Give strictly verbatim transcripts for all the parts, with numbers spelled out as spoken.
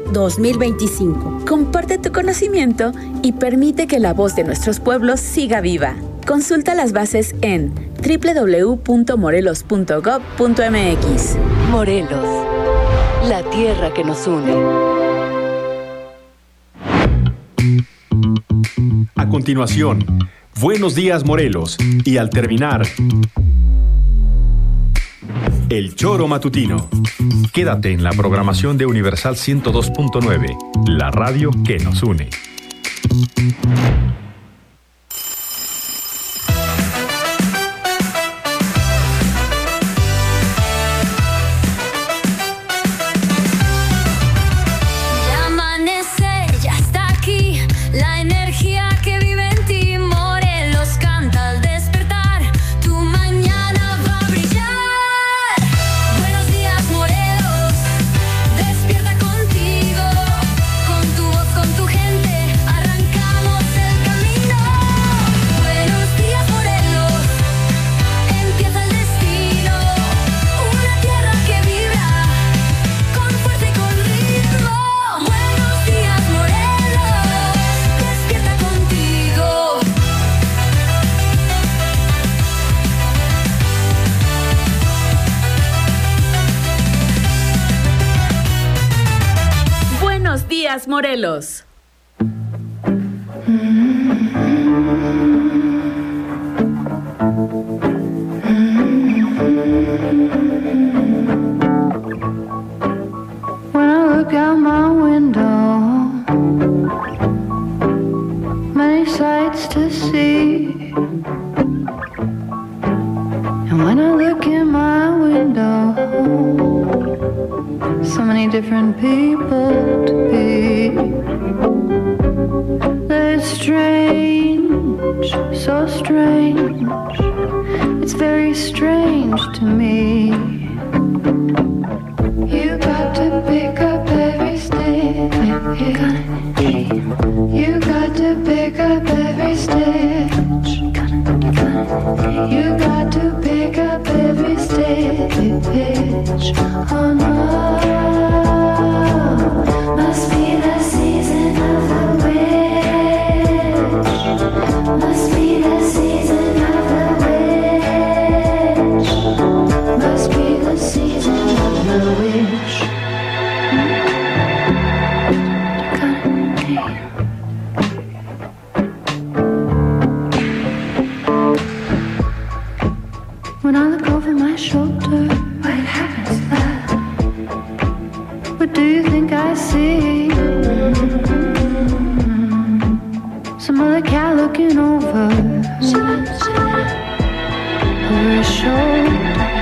dos mil veinticinco. Comparte tu conocimiento y permite que la voz de nuestros pueblos siga viva. Consulta las bases en doble u doble u doble u punto morelos punto gob punto eme equis. Morelos, la tierra que nos une. A continuación, Buenos Días Morelos, y al terminar, El Choro Matutino. Quédate en la programación de Universal ciento dos punto nueve, la radio que nos une. Morelos. When I look out my window, many sights to see. And when I look in my window, so many different people to be. They're strange, so strange. It's very strange to me. You got to pick up every stitch. You got to pick up every stitch. You got to pick up every stitch. Oh no. Must be the season of the witch. Must be the season of the witch. Must be the season of the witch. When I look over my shoulder, what happens there? What do you think I see? Some other cat looking over over his shoulder.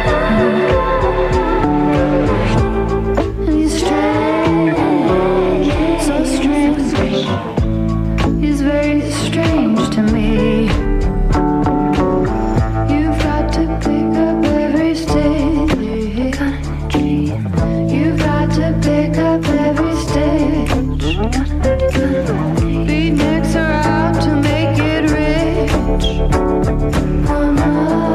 And he's strange, so strange. He's very strange to me. You've got to pick up every stitch. You've got to pick up every stitch. Beatniks are out to make it rich. Oh no,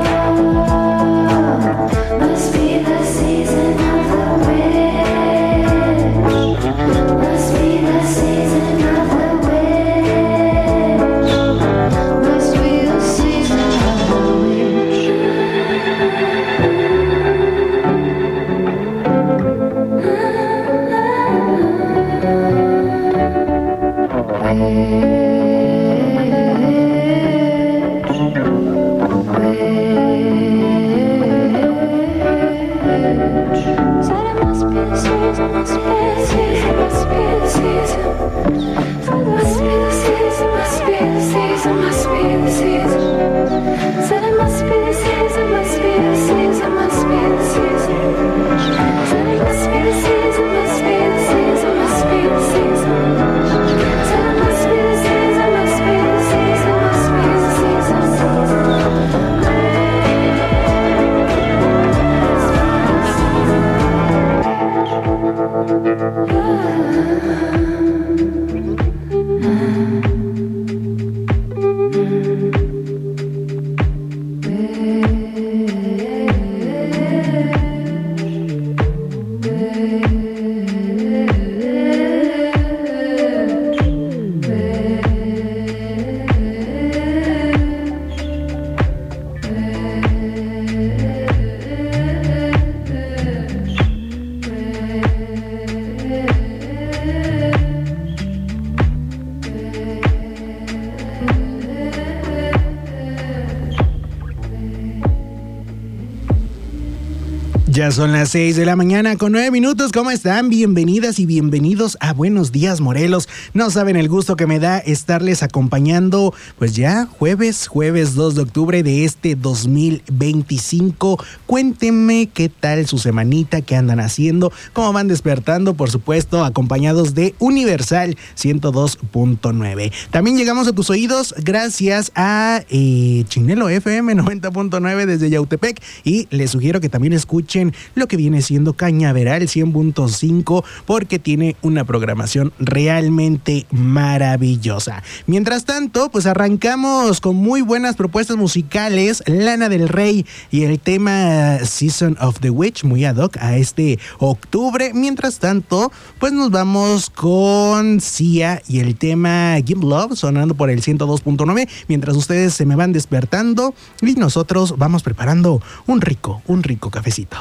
must be the season of the witch. Must be the season of the witch. Must be the season of the witch. Said it must be the season, must be the season, must be the season. Must be the season, must be the season, must be the season. Said it must be the season, must be the season, must be the season. Said it must be the season, must be the season, must be the season. Said it must be the season, must be the season, must be the season. Ya son las seis de la mañana con nueve minutos. ¿Cómo están? Bienvenidas y bienvenidos a Buenos Días, Morelos. No saben el gusto que me da estarles acompañando, pues ya jueves, jueves dos de octubre de este dos mil veinticinco. Cuéntenme qué tal su semanita, qué andan haciendo, cómo van despertando, por supuesto, acompañados de Universal ciento dos punto nueve. También llegamos a tus oídos gracias a eh, Chinelo F M noventa punto nueve desde Yautepec, y les sugiero que también escuchen lo que viene siendo Cañaveral cien punto cinco, porque tiene una programación realmente maravillosa. Mientras tanto, pues arrancamos con muy buenas propuestas musicales. Lana del Rey y el tema Season of the Witch, muy ad hoc a este octubre. Mientras tanto, pues nos vamos con Sia y el tema Give Love, sonando por el ciento dos punto nueve, mientras ustedes se me van despertando y nosotros vamos preparando un rico, un rico cafecito.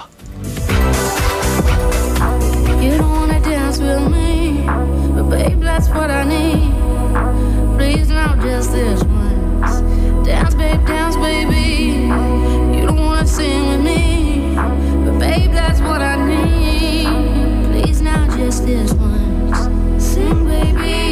You don't wanna dance with me, but babe, that's what I need. Please now, just this once. Dance, babe, dance, baby. You don't wanna sing with me, but babe, that's what I need. Please now, just this once. Sing, baby.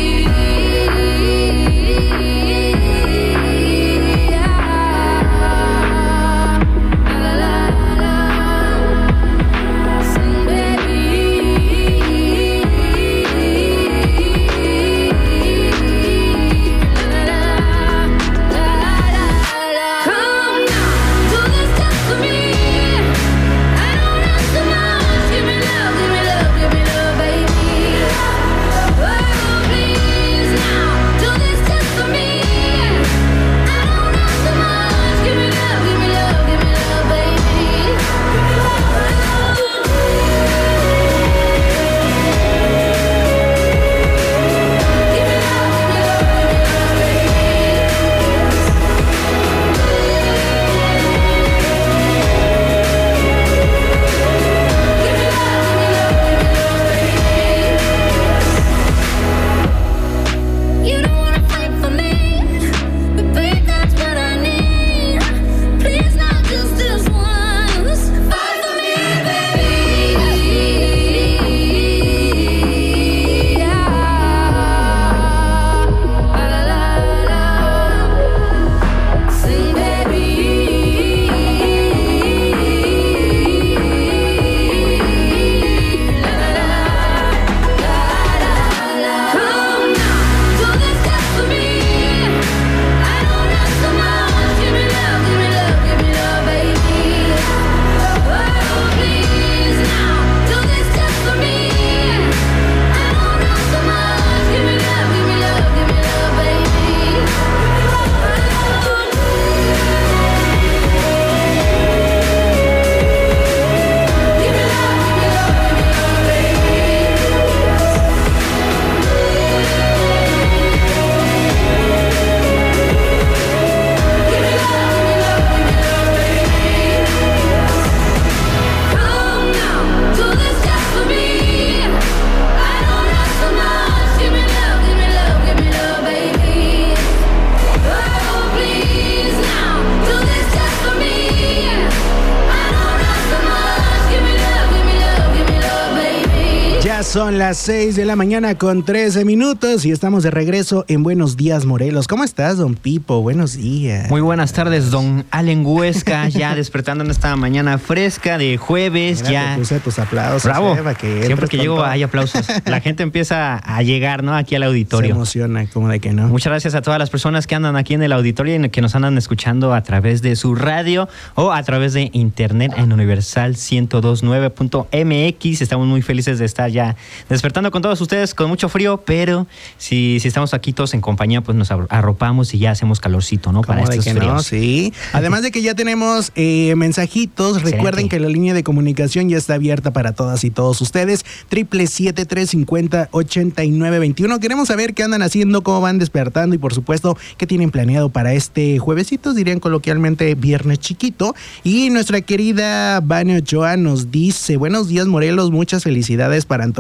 Son las seis de la mañana con trece minutos y estamos de regreso en Buenos Días, Morelos. ¿Cómo estás, don Pipo? Buenos días. Muy buenas tardes, don Allen Huesca, ya despertando en esta mañana fresca de jueves. Mira, ya te puse tus aplausos. Bravo. Eva, que siempre que llego todo. Hay aplausos. La gente empieza a llegar, ¿no? Aquí al auditorio. Se emociona, como de que no. Muchas gracias a todas las personas que andan aquí en el auditorio y que nos andan escuchando a través de su radio o a través de internet en Universal ciento dos punto nueve punto m x. Estamos muy felices de estar ya despertando con todos ustedes, con mucho frío, pero si, si estamos aquí todos en compañía, pues nos arropamos y ya hacemos calorcito, ¿no? Para estos fríos. No? Sí. Además de que ya tenemos eh, mensajitos, excelente. Recuerden que la línea de comunicación ya está abierta para todas y todos ustedes. Triple siete tres cincuenta ochenta y nueve veintiuno. Queremos saber qué andan haciendo, cómo van despertando y por supuesto qué tienen planeado para este juevesitos, dirían coloquialmente viernes chiquito. Y nuestra querida Vania Ochoa nos dice: buenos días, Morelos, muchas felicidades para Antonio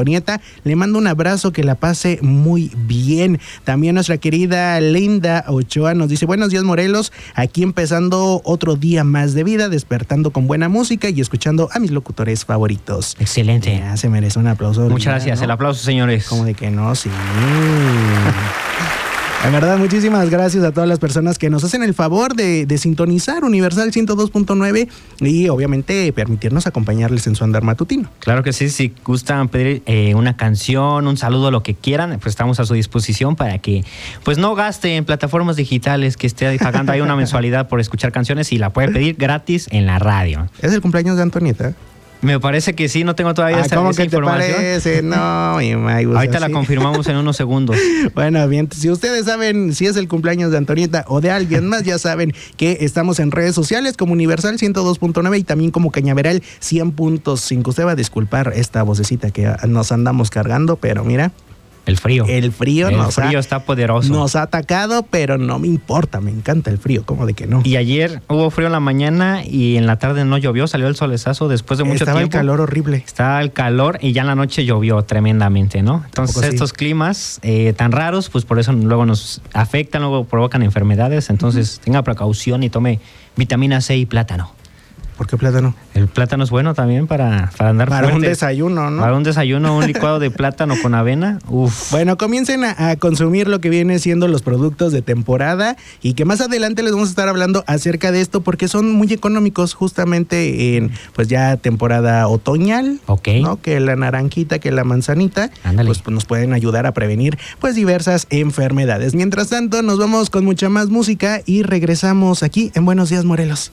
Antonieta. Le mando un abrazo, que la pase muy bien. También nuestra querida Linda Ochoa nos dice: buenos días, Morelos, aquí empezando otro día más de vida, despertando con buena música y escuchando a mis locutores favoritos. Excelente. Ya, se merece un aplauso. Muchas Linda, gracias, ¿no? el aplauso, señores. Como de que no, sí. En verdad, muchísimas gracias a todas las personas que nos hacen el favor de, de sintonizar Universal ciento dos punto nueve y obviamente permitirnos acompañarles en su andar matutino. Claro que sí, si gustan pedir eh, una canción, un saludo, lo que quieran, pues estamos a su disposición para que pues no gaste en plataformas digitales, que esté pagando ahí una mensualidad por escuchar canciones, y la puede pedir gratis en la radio. ¿Es el cumpleaños de Antonieta? Me parece que sí, no tengo todavía Ah, esa, ¿cómo esa que te información. parece? No, mi May, pues Ahorita así. la confirmamos en unos segundos. Bueno, bien, si ustedes saben si es el cumpleaños de Antonieta o de alguien más, ya saben que estamos en redes sociales como Universal ciento dos punto nueve y también como Cañaveral cien punto cinco. Usted va a disculpar esta vocecita que nos andamos cargando, pero mira, El frío. el frío, El nos, frío ha, está poderoso. nos ha atacado, pero no me importa, me encanta el frío, ¿cómo de que no? Y ayer hubo frío en la mañana y en la tarde no llovió, salió el solezazo después de mucho Estaba tiempo. el calor horrible. Estaba el calor y ya en la noche llovió tremendamente, ¿no? Entonces Tampoco sí. estos climas eh, tan raros, pues por eso luego nos afectan, luego provocan enfermedades. Entonces tenga precaución y tome vitamina C y plátano. ¿Por qué plátano? El plátano es bueno también para, para andar Para un fuertes. desayuno, ¿no? Para un desayuno, un licuado de plátano con avena. Uf. Bueno, comiencen a, a consumir lo que viene siendo los productos de temporada y que más adelante les vamos a estar hablando acerca de esto porque son muy económicos justamente en pues ya temporada otoñal, Ok. ¿no? Que la naranjita, que la manzanita, Ándale. pues, pues nos pueden ayudar a prevenir pues diversas enfermedades. Mientras tanto, nos vamos con mucha más música y regresamos aquí en Buenos Días, Morelos.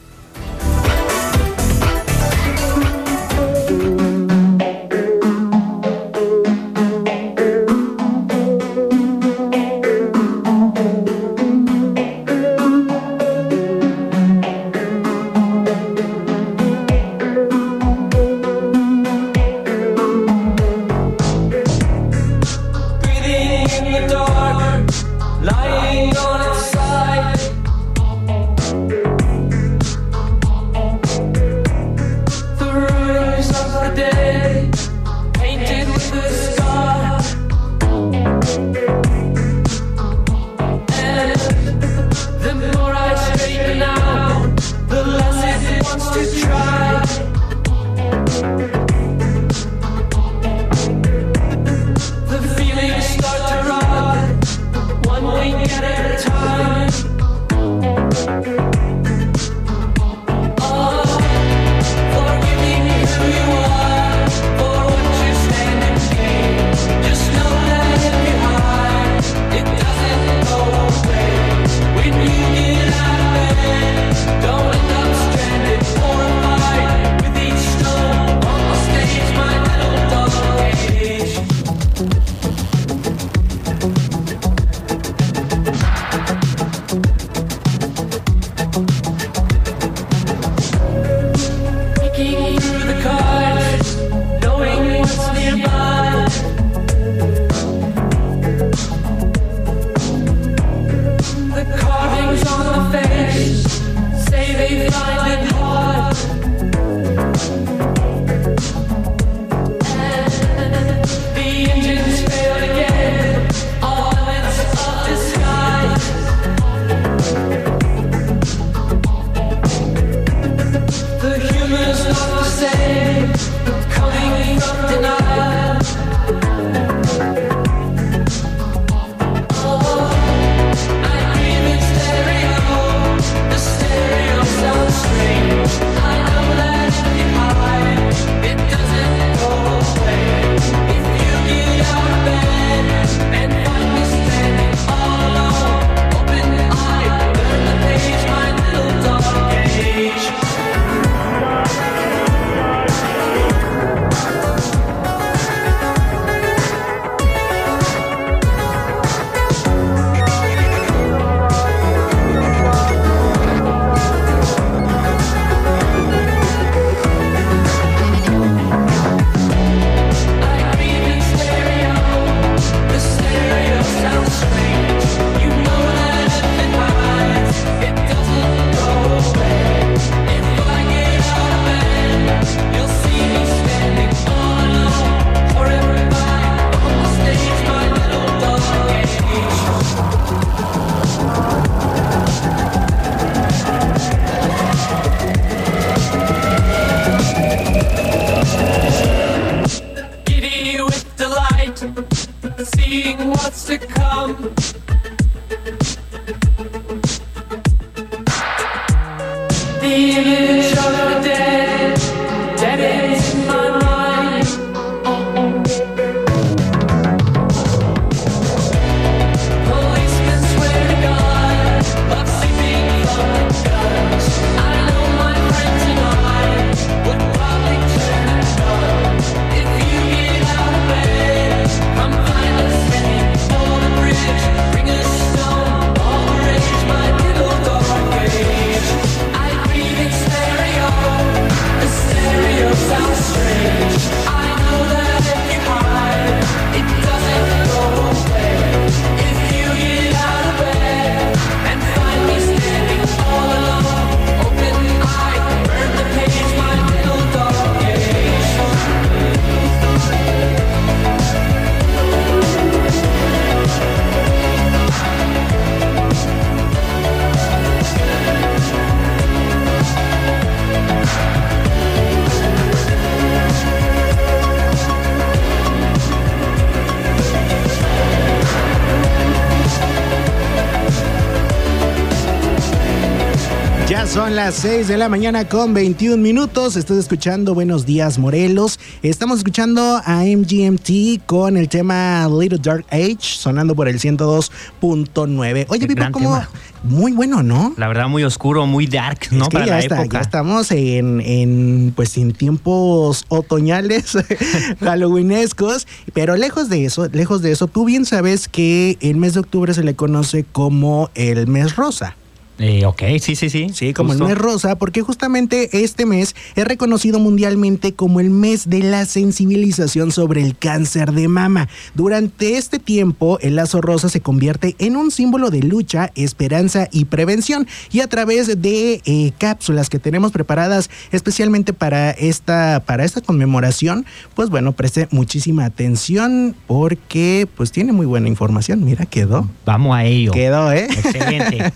Lying on its side, start to run. seeing what's to come. The image of the dead, dead ends in my mind. Policemen swear to God, of sleeping from the guns. I know my friends and I would probably turn and run. If you get out of bed, come find us standing on the bridge. Bring us snow, all the rage, my little dark age. I breathe in stereo, the stereo sounds strange. I know that if you hide, it doesn't go away. If you get out of bed and find me standing all alone, open eye, burn the page, my little dark age. Ya son las seis de la mañana con veintiún minutos. Estás escuchando Buenos Días Morelos. Estamos escuchando a M G M T con el tema Little Dark Age, sonando por el ciento dos punto nueve. Oye, Pipo, ¿cómo? Muy bueno, ¿no? La verdad, muy oscuro, muy dark, ¿no? Es que Para ya, la está, época. ya estamos en, en, pues, en tiempos otoñales, halloweenescos. Pero lejos de eso, lejos de eso, tú bien sabes que el mes de octubre se le conoce como el mes rosa. Eh, ok, sí, sí, sí. Sí, como Justo. el mes rosa, porque justamente este mes es reconocido mundialmente como el mes de la sensibilización sobre el cáncer de mama. Durante este tiempo, el lazo rosa se convierte en un símbolo de lucha, esperanza y prevención. Y a través de eh, cápsulas que tenemos preparadas especialmente para esta, para esta conmemoración, pues bueno, preste muchísima atención porque pues tiene muy buena información. Mira, quedó. Vamos a ello. Quedó, ¿eh? Excelente.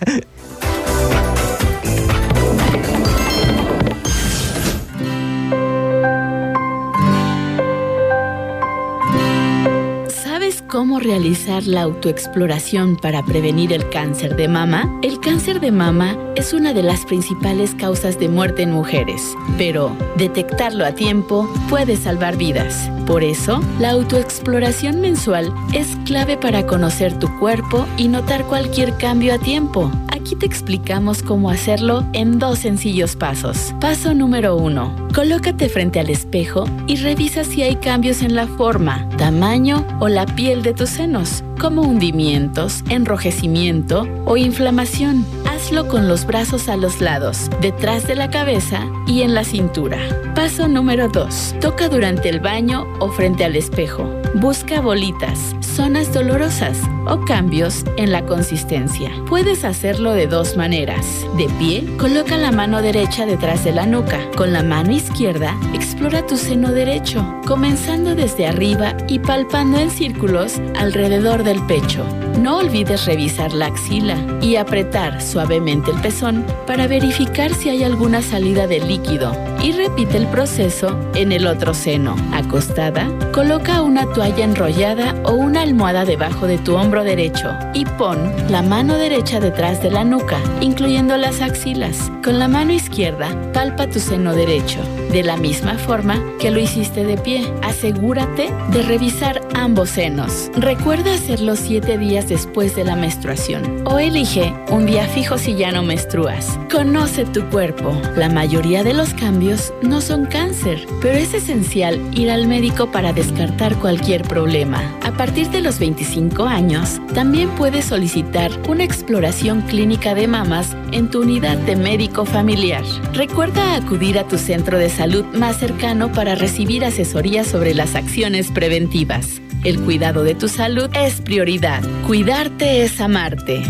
¿Sabes cómo realizar la autoexploración para prevenir el cáncer de mama? El cáncer de mama es una de las principales causas de muerte en mujeres, pero detectarlo a tiempo puede salvar vidas. Por eso, la autoexploración mensual es clave para conocer tu cuerpo y notar cualquier cambio a tiempo. Aquí te explicamos cómo hacerlo en dos sencillos pasos. Paso número uno. Colócate frente al espejo y revisa si hay cambios en la forma, tamaño o la piel de tus senos, como hundimientos, enrojecimiento o inflamación. Hazlo con los brazos a los lados, detrás de la cabeza y en la cintura. Paso número dos. Toca durante el baño o frente al espejo. Busca bolitas, zonas dolorosas o cambios en la consistencia. Puedes hacerlo de dos maneras. De pie, coloca la mano derecha detrás de la nuca. Con la mano izquierda, explora tu seno derecho, comenzando desde arriba y palpando en círculos alrededor del pecho. No olvides revisar la axila y apretar suavemente el pezón para verificar si hay alguna salida de líquido. Y repite el proceso en el otro seno. Acostada, coloca una toalla enrollada o una almohada debajo de tu hombro derecho y pon la mano derecha detrás de la nuca, incluyendo las axilas. Con la mano izquierda, palpa tu seno derecho, de la misma forma que lo hiciste de pie. Asegúrate de revisar ambos senos. Recuerda hacerlo siete días después de la menstruación o elige un día fijo si ya no menstruas. Conoce tu cuerpo. La mayoría de los cambios no son cáncer, pero es esencial ir al médico para descartar cualquier problema. A partir de los veinticinco años, también puedes solicitar una exploración clínica de mamas en tu unidad de médico familiar. Recuerda acudir a tu centro de salud más cercano para recibir asesoría sobre las acciones preventivas. El cuidado de tu salud es prioridad. Cuidarte es amarte.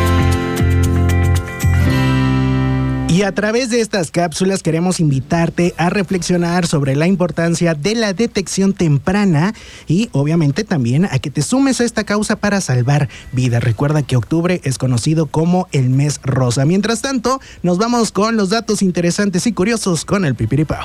Y a través de estas cápsulas queremos invitarte a reflexionar sobre la importancia de la detección temprana y obviamente también a que te sumes a esta causa para salvar vidas. Recuerda que octubre es conocido como el mes rosa. Mientras tanto, nos vamos con los datos interesantes y curiosos con el Pipiripao.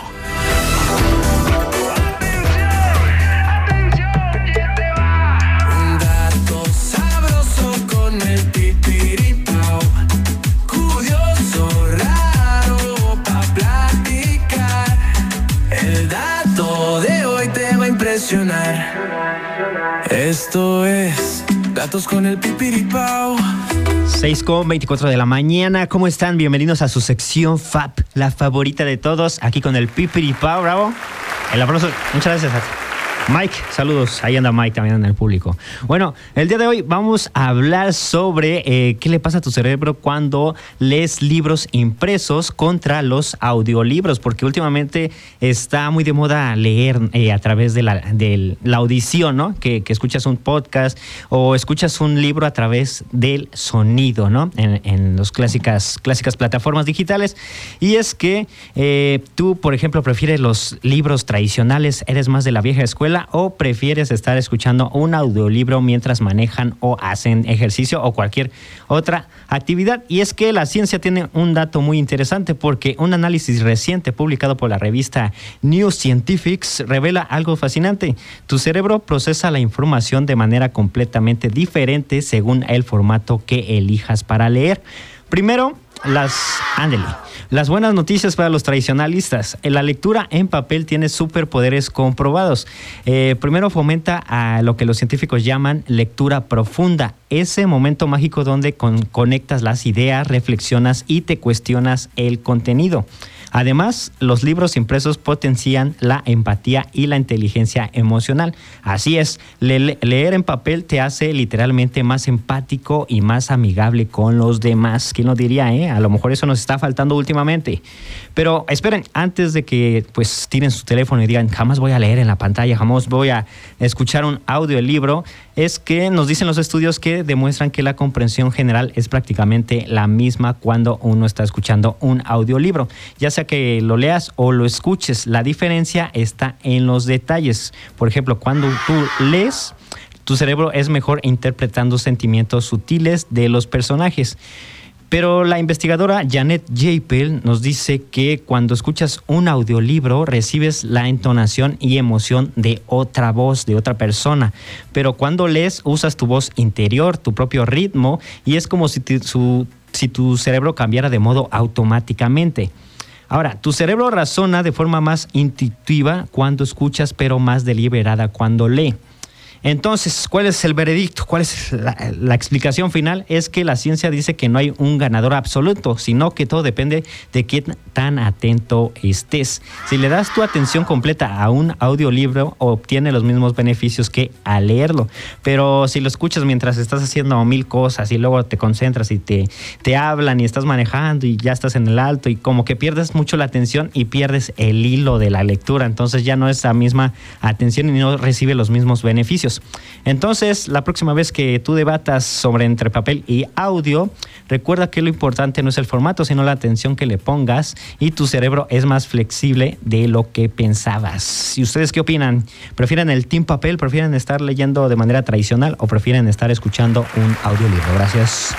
tres, gatos con el pipiripao. seis con veinticuatro de la mañana. ¿Cómo están? Bienvenidos a su sección F A P, la favorita de todos, aquí con el Pipiripao. Bravo. El aplauso. Muchas gracias a ti. Mike, saludos. Ahí anda Mike también en el público. Bueno, el día de hoy vamos a hablar sobre eh, qué le pasa a tu cerebro cuando lees libros impresos contra los audiolibros, porque últimamente está muy de moda leer eh, a través de la, de la audición, ¿no? Que, que escuchas un podcast o escuchas un libro a través del sonido, ¿no? En, en las clásicas, clásicas plataformas digitales. Y es que eh, tú, por ejemplo, prefieres los libros tradicionales, eres más de la vieja escuela, o prefieres estar escuchando un audiolibro mientras manejan o hacen ejercicio o cualquier otra actividad. Y es que la ciencia tiene un dato muy interesante, porque un análisis reciente publicado por la revista New Scientific revela algo fascinante. Tu cerebro procesa la información de manera completamente diferente según el formato que elijas para leer. Primero, las ándele. Las buenas noticias para los tradicionalistas. La lectura en papel tiene superpoderes comprobados. Eh, primero, fomenta a lo que los científicos llaman lectura profunda. Ese momento mágico donde con- conectas las ideas, reflexionas y te cuestionas el contenido. Además, los libros impresos potencian la empatía y la inteligencia emocional. Así es, le- leer en papel te hace literalmente más empático y más amigable con los demás. ¿Quién lo diría, eh? A lo mejor eso nos está faltando últimamente. Pero esperen, antes de que pues tiren su teléfono y digan, jamás voy a leer en la pantalla, jamás voy a escuchar un audiolibro, es que nos dicen los estudios que demuestran que la comprensión general es prácticamente la misma cuando uno está escuchando un audiolibro. Ya sea que lo leas o lo escuches, la diferencia está en los detalles. Por ejemplo, cuando tú lees, tu cerebro es mejor interpretando sentimientos sutiles de los personajes. Pero la investigadora Janet Japel nos dice que cuando escuchas un audiolibro recibes la entonación y emoción de otra voz, de otra persona. Pero cuando lees usas tu voz interior, tu propio ritmo, y es como si, te, su, si tu cerebro cambiara de modo automáticamente. Ahora, tu cerebro razona de forma más intuitiva cuando escuchas, pero más deliberada cuando lee. Entonces, ¿cuál es el veredicto? ¿Cuál es la, la explicación final? Es que la ciencia dice que no hay un ganador absoluto, sino que todo depende de qué tan atento estés. Si le das tu atención completa a un audiolibro, obtiene los mismos beneficios que al leerlo. Pero si lo escuchas mientras estás haciendo mil cosas y luego te concentras y te, te hablan y estás manejando y ya estás en el alto y como que pierdes mucho la atención y pierdes el hilo de la lectura. Entonces ya no es la misma atención y no recibe los mismos beneficios. Entonces, la próxima vez que tú debatas sobre entre papel y audio, recuerda que lo importante no es el formato, sino la atención que le pongas, y tu cerebro es más flexible de lo que pensabas. ¿Y ustedes qué opinan? ¿Prefieren el team papel? ¿Prefieren estar leyendo de manera tradicional o prefieren estar escuchando un audiolibro? Gracias.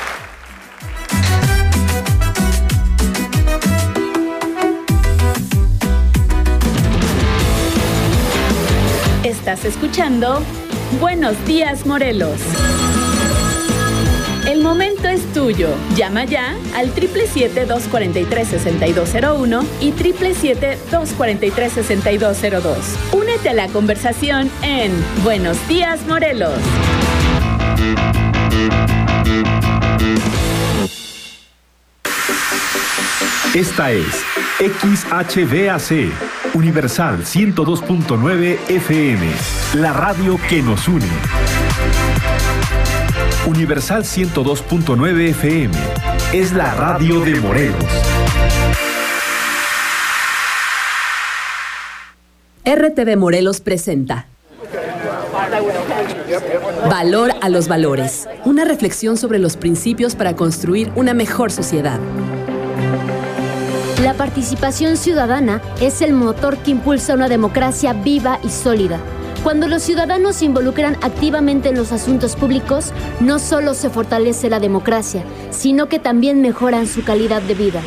Estás escuchando Buenos Días, Morelos. El momento es tuyo. Llama ya al siete siete siete, dos cuatro tres, seis dos cero uno y siete siete siete, dos cuatro tres, seis dos cero dos. Únete a la conversación en Buenos Días, Morelos. Esta es X H B A C, Universal ciento dos punto nueve F M, la radio que nos une. Universal ciento dos punto nueve F M es la radio de Morelos. R T V Morelos presenta Valor a los valores, una reflexión sobre los principios para construir una mejor sociedad. La participación ciudadana es el motor que impulsa una democracia viva y sólida. Cuando los ciudadanos se involucran activamente en los asuntos públicos, no solo se fortalece la democracia, sino que también mejoran su calidad de vida.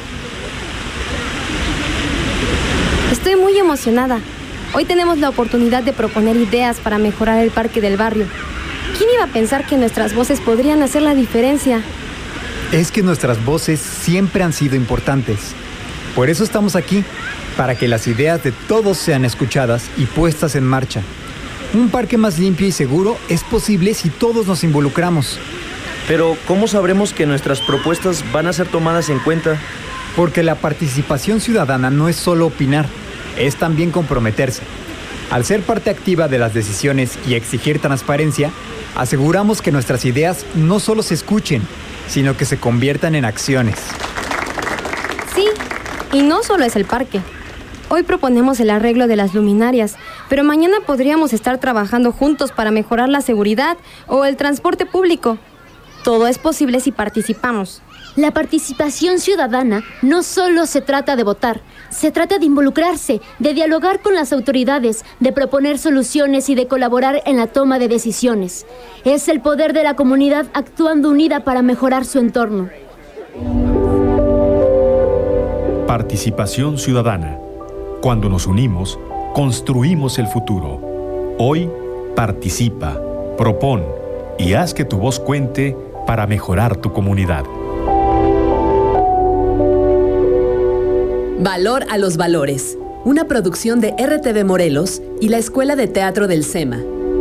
Estoy muy emocionada. Hoy tenemos la oportunidad de proponer ideas para mejorar el parque del barrio. ¿Quién iba a pensar que nuestras voces podrían hacer la diferencia? Es que nuestras voces siempre han sido importantes. Por eso estamos aquí, para que las ideas de todos sean escuchadas y puestas en marcha. Un parque más limpio y seguro es posible si todos nos involucramos. Pero, ¿cómo sabremos que nuestras propuestas van a ser tomadas en cuenta? Porque la participación ciudadana no es solo opinar, es también comprometerse. Al ser parte activa de las decisiones y exigir transparencia, aseguramos que nuestras ideas no solo se escuchen, sino que se conviertan en acciones. Sí, y no solo es el parque. Hoy proponemos el arreglo de las luminarias, pero mañana podríamos estar trabajando juntos para mejorar la seguridad o el transporte público. Todo es posible si participamos. La participación ciudadana no solo se trata de votar, se trata de involucrarse, de dialogar con las autoridades, de proponer soluciones y de colaborar en la toma de decisiones. Es el poder de la comunidad actuando unida para mejorar su entorno. Participación ciudadana. Cuando nos unimos, construimos el futuro. Hoy, participa, propón y haz que tu voz cuente para mejorar tu comunidad. Valor a los valores. Una producción de R T V Morelos y la Escuela de Teatro del SEMA.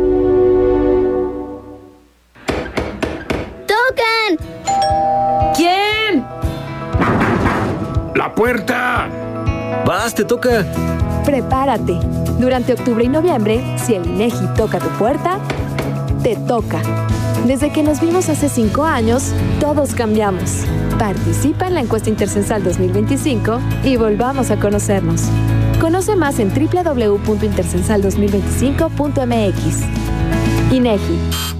¡Tocan! ¿Quién? ¡La puerta! ¡Vas, te toca! Prepárate. Durante octubre y noviembre, si el INEGI toca tu puerta, te toca. Desde que nos vimos hace cinco años, todos cambiamos. Participa en la encuesta Intercensal dos mil veinticinco y volvamos a conocernos. Conoce más en doble u doble u doble u punto intercensal dos mil veinticinco punto m x. INEGI.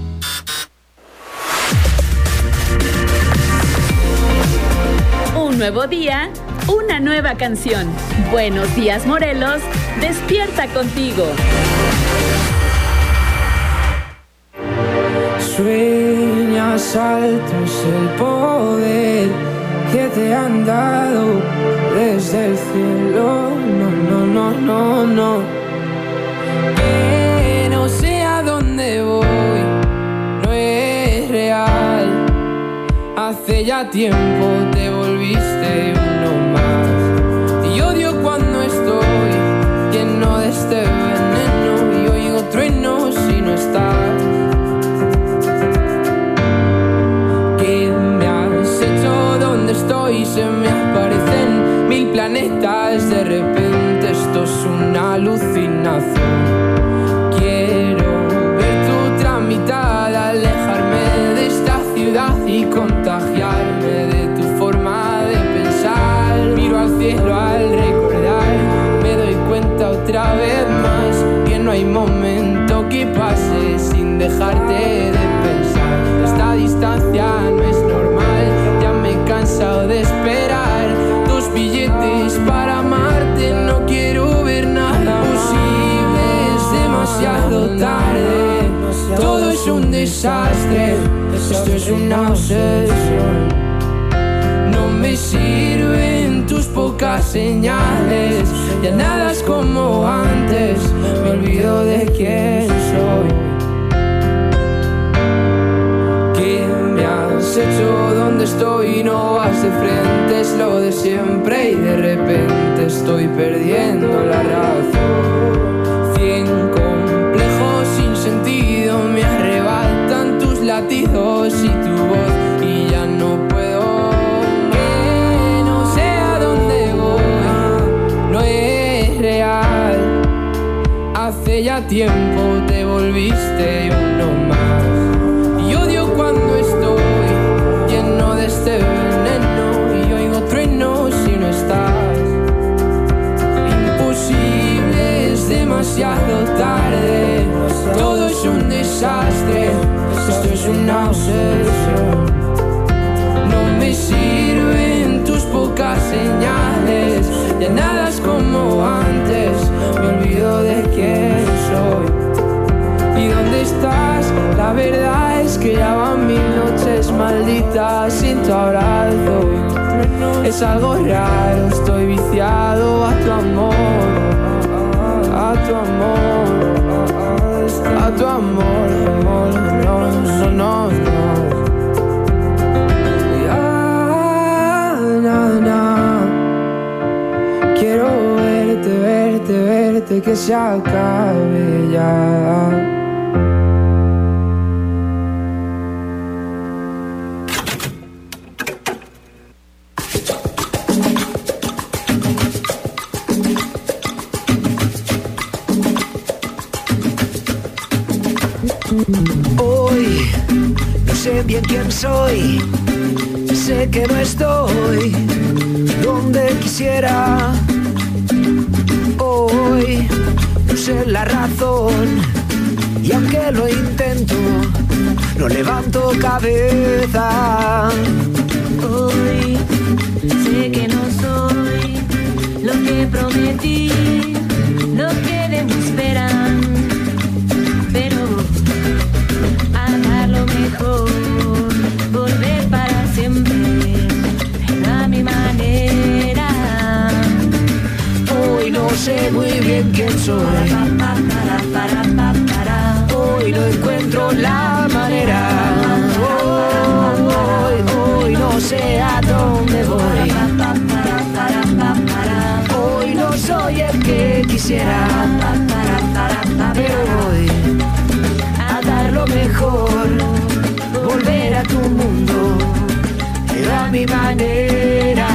Un nuevo día, una nueva canción. Buenos días, Morelos. Despierta contigo. Sueñas alto es el poder que te han dado desde el cielo. No, no, no, no, no. Que no sé a dónde voy, no es real. Hace ya tiempo te volviste uno más. Y odio cuando estoy lleno de este veneno y oigo truenos si no estás. Estoy, se me aparecen mil planetas. De repente esto es una alucinación. Quiero ver tu tramitada, alejarme de esta ciudad y contagiarme de tu forma de pensar. Miro al cielo al recordar, me doy cuenta otra vez más que no hay momento que pase sin dejarte de pensar. Esta distancia no es normal. Cansado de esperar tus billetes para amarte. No quiero ver nada posible, es demasiado tarde. Todo es un desastre, esto es una obsesión. No me sirven tus pocas señales, ya nada es como antes. Me olvido de quién soy. Hecho donde estoy, no vas de frente, es lo de siempre y de repente estoy perdiendo la razón. Cien complejos sin sentido me arrebatan tus latidos y tu voz y ya no puedo. Que no sé a dónde voy, no es real. Hace ya tiempo te volviste uno más. Y odio cuando estoy lleno de este veneno y oigo truenos si no estás. Imposible, es demasiado tarde. Todo es un desastre, esto es una obsesión. No me sirven tus pocas señales, ya nada es como antes. Me olvido de quién soy. ¿Y dónde estás? La verdad es que ya van mil noches malditas sin tu abrazo. Es algo raro, estoy viciado a tu amor, a tu amor, a tu amor, amor, no, no, no, no. Ya, na, na. Quiero verte, verte, verte, que se acabe ya. bien, bien quién soy. Sé que no estoy donde quisiera. Hoy no sé la razón y aunque lo intento, no levanto cabeza. Hoy sé que no soy lo que prometí, lo que de mí esperan, pero a dar lo mejor, volver para siempre a mi manera. Hoy no sé muy bien quién soy. Hoy no encuentro la manera. Hoy, hoy no sé a dónde voy. Hoy no soy el que quisiera, pero voy a dar lo mejor, volver a tu mundo, pero a mi manera.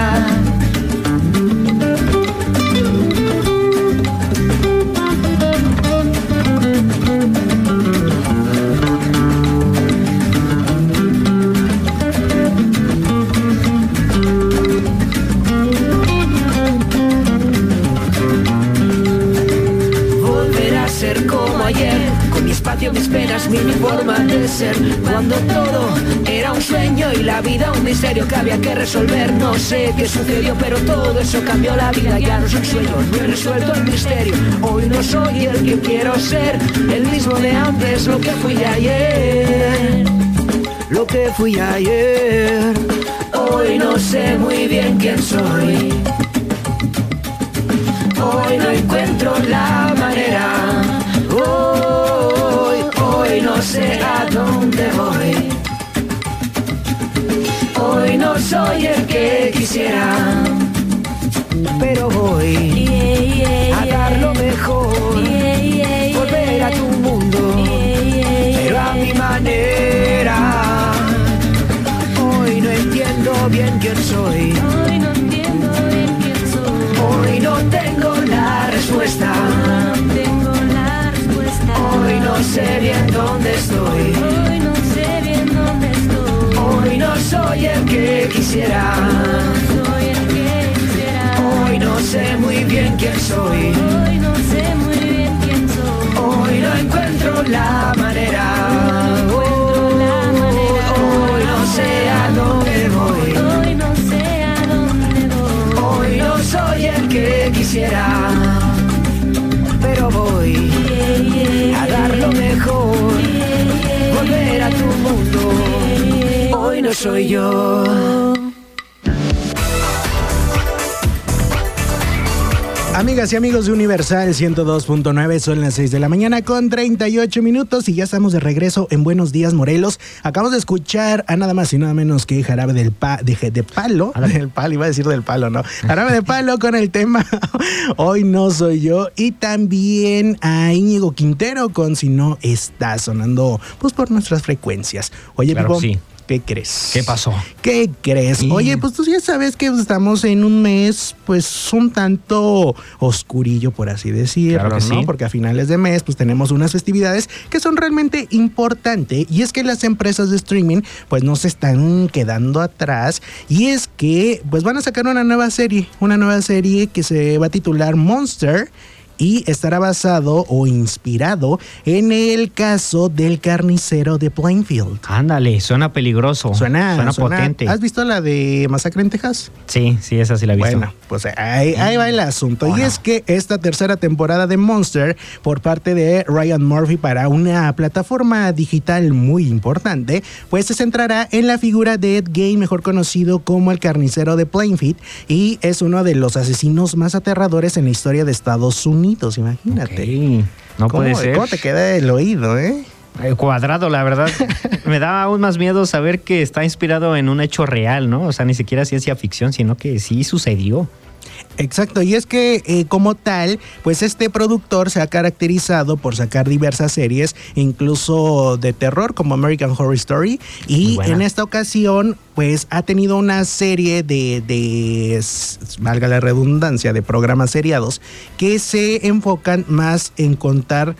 Como ayer, con mi espacio, mis penas, mi, mi forma de ser. Cuando todo era un sueño y la vida un misterio que había que resolver. No sé qué sucedió, pero todo eso cambió la vida. Ya no son sueños, no he resuelto el misterio. Hoy no soy el que quiero ser, el mismo de antes, lo que fui ayer, lo que fui ayer. Hoy no sé muy bien quién soy. Hoy no encuentro la manera. Hoy, hoy no sé a dónde voy. Hoy no soy el que quisiera, pero voy a dar lo mejor, volver a tu mundo, pero a mi manera. Hoy no entiendo bien quién soy. Hoy no entiendo bien quién soy. Hoy no tengo la respuesta. No tengo la respuesta. Hoy no sé bien dónde estoy. Hoy no sé bien dónde estoy. Hoy no soy el que quisiera. No soy el que quisiera. Hoy no sé muy bien quién soy. Hoy no sé muy bien quién soy. Hoy no encuentro la manera. Hoy no encuentro la manera. Hoy no sé a dónde voy. Hoy no sé a dónde voy. Hoy no soy el que quisiera, pero voy a dar lo mejor, volver a tu mundo. Hoy no soy yo. Amigas y amigos de Universal ciento dos punto nueve, son las seis de la mañana con treinta y ocho minutos y ya estamos de regreso en Buenos Días Morelos. Acabamos de escuchar a nada más y nada menos que Jarabe del pa, de, de Palo, del Palo, iba a decir del Palo, ¿no? Jarabe de Palo con el tema Hoy no soy yo, y también a Íñigo Quintero con Si no está, sonando pues por nuestras frecuencias. Oye, claro, Pipo, sí. ¿qué crees? ¿Qué pasó? ¿Qué crees? Sí. Oye, pues tú ya sabes que estamos en un mes, pues un tanto oscurillo, por así decirlo, Claro que ¿no? sí. Porque a finales de mes, pues tenemos unas festividades que son realmente importantes, y es que las empresas de streaming, pues no se están quedando atrás, y es que, pues van a sacar una nueva serie, una nueva serie que se va a titular Monster, y estará basado o inspirado en el caso del carnicero de Plainfield. Ándale, suena peligroso. Suena, suena, suena potente. ¿Has visto la de Masacre en Texas? Sí, sí, esa sí la he visto. Bueno, pues ahí, ahí va el asunto. Oh, y no. es que esta tercera temporada de Monster, por parte de Ryan Murphy para una plataforma digital muy importante, pues se centrará en la figura de Ed Gein, mejor conocido como el carnicero de Plainfield, y es uno de los asesinos más aterradores en la historia de Estados Unidos, imagínate. Okay. No ¿Cómo, puede ser. ¿Cómo te queda el oído, eh? Eh, Cuadrado, la verdad. Me da aún más miedo saber que está inspirado en un hecho real, ¿no? O sea, ni siquiera ciencia ficción, sino que sí sucedió. Exacto, y es que eh, como tal, pues este productor se ha caracterizado por sacar diversas series, incluso de terror como American Horror Story, y en esta ocasión pues ha tenido una serie de, de, valga la redundancia, de programas seriados que se enfocan más en contar